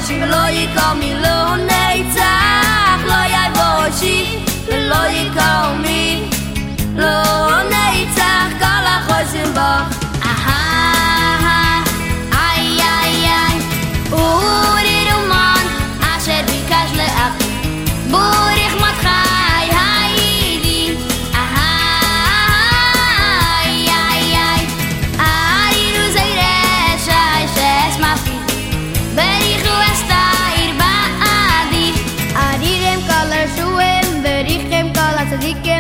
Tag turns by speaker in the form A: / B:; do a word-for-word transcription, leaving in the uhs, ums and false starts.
A: יבושי ולא יקום מי לא נצח לא יבושי ולא יקום מי לא נצח כל החוסים בך אהה איי איי איי אורי רומן אשר ביקש לאח בוריך מתחי היידי אהה איי איי איי ארירו זיירה שי שס מפי בריחו אסתאיר בעדי ארירם כל הרשועים בריחם כל הצדיקים